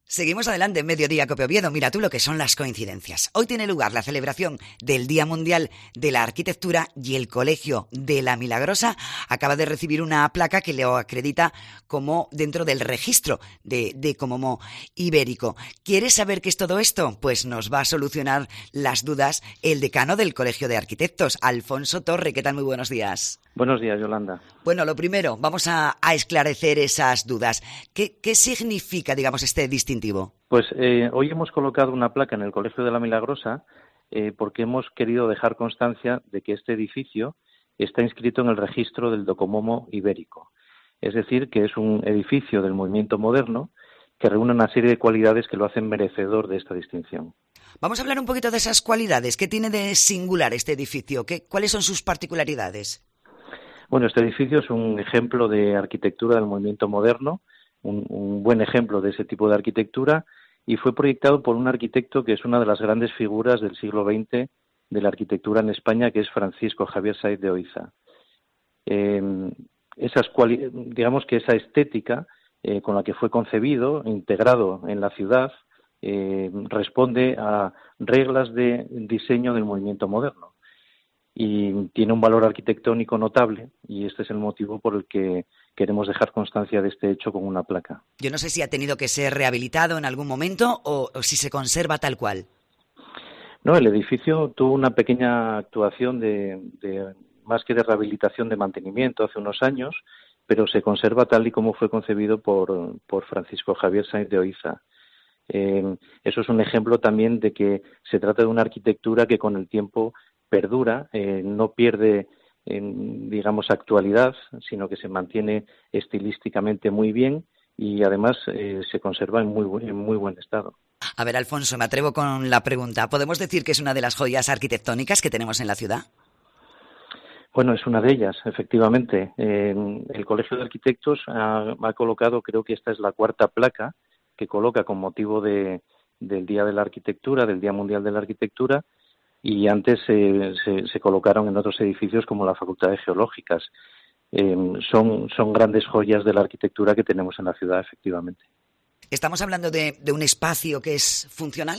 Seguimos adelante en Mediodía Cope Oviedo. Mira tú lo que son las coincidencias. Hoy tiene lugar la celebración del Día Mundial de la Arquitectura y el Colegio de la Milagrosa acaba de recibir una placa que le acredita como dentro del registro de Comomo Ibérico. ¿Quieres saber qué es todo esto? Pues nos va a solucionar las dudas el decano del Colegio de Arquitectos, Alfonso Torre. ¿Qué tal? Muy buenos días. Buenos días, Yolanda. Bueno, lo primero, vamos a esclarecer esas dudas. ¿Qué significa, digamos, este distintivo? Pues hoy hemos colocado una placa en el Colegio de la Milagrosa porque hemos querido dejar constancia de que este edificio está inscrito en el registro del Docomomo Ibérico. Es decir, que es un edificio del movimiento moderno que reúne una serie de cualidades que lo hacen merecedor de esta distinción. Vamos a hablar un poquito de esas cualidades. ¿Qué tiene de singular este edificio? ¿Cuáles son sus particularidades? Bueno, este edificio es un ejemplo de arquitectura del movimiento moderno, un buen ejemplo de ese tipo de arquitectura, y fue proyectado por un arquitecto que es una de las grandes figuras del siglo XX de la arquitectura en España, que es Francisco Javier Sáenz de Oiza. Digamos que esa estética con la que fue concebido, integrado en la ciudad, responde a reglas de diseño del movimiento moderno. Y tiene un valor arquitectónico notable, y este es el motivo por el que queremos dejar constancia de este hecho con una placa. Yo no sé si ha tenido que ser rehabilitado en algún momento o si se conserva tal cual. No, el edificio tuvo una pequeña actuación de más que de rehabilitación, de mantenimiento hace unos años, pero se conserva tal y como fue concebido por Francisco Javier Sáenz de Oiza. Eso es un ejemplo también de que se trata de una arquitectura que con el tiempo perdura, no pierde, digamos, actualidad, sino que se mantiene estilísticamente muy bien y además se conserva en muy buen estado. A ver, Alfonso, me atrevo con la pregunta. ¿Podemos decir que es una de las joyas arquitectónicas que tenemos en la ciudad? Bueno, es una de ellas, efectivamente. El Colegio de Arquitectos ha colocado, creo que esta es la cuarta placa que coloca con motivo del Día de la Arquitectura, del Día Mundial de la Arquitectura, y antes se colocaron en otros edificios como la Facultad de Geológicas. Son grandes joyas de la arquitectura que tenemos en la ciudad, efectivamente. ¿Estamos hablando de un espacio que es funcional?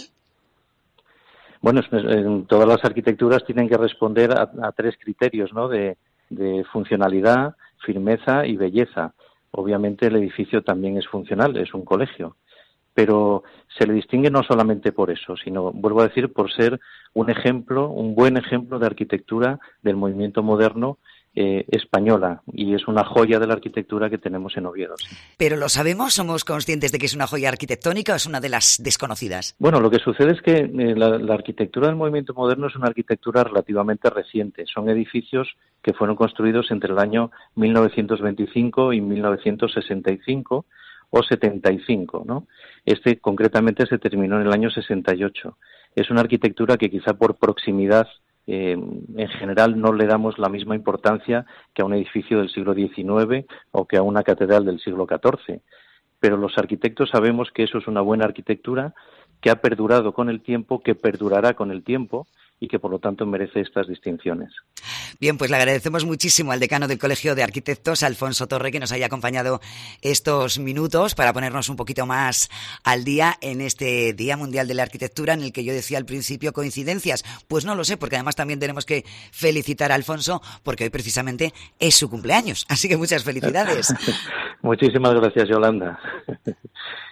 Bueno, todas las arquitecturas tienen que responder a tres criterios, ¿no? De funcionalidad, firmeza y belleza. Obviamente el edificio también es funcional, es un colegio. Pero se le distingue no solamente por eso, sino, vuelvo a decir, por ser un buen ejemplo de arquitectura del movimiento moderno española, y es una joya de la arquitectura que tenemos en Oviedo. Sí. ¿Pero lo sabemos? ¿Somos conscientes de que es una joya arquitectónica o es una de las desconocidas? Bueno, lo que sucede es que la arquitectura del movimiento moderno es una arquitectura relativamente reciente. Son edificios que fueron construidos entre el año 1925 y 1965, o 75, ¿no? Concretamente se terminó en el año 68. Es una arquitectura que quizá por proximidad en general no le damos la misma importancia que a un edificio del siglo XIX o que a una catedral del siglo XIV. Pero los arquitectos sabemos que eso es una buena arquitectura que ha perdurado con el tiempo, que perdurará con el tiempo y que por lo tanto merece estas distinciones. Bien, pues le agradecemos muchísimo al decano del Colegio de Arquitectos, Alfonso Torre, que nos haya acompañado estos minutos para ponernos un poquito más al día en este Día Mundial de la Arquitectura, en el que yo decía al principio coincidencias. Pues no lo sé, porque además también tenemos que felicitar a Alfonso, porque hoy precisamente es su cumpleaños. Así que muchas felicidades. Muchísimas gracias, Yolanda.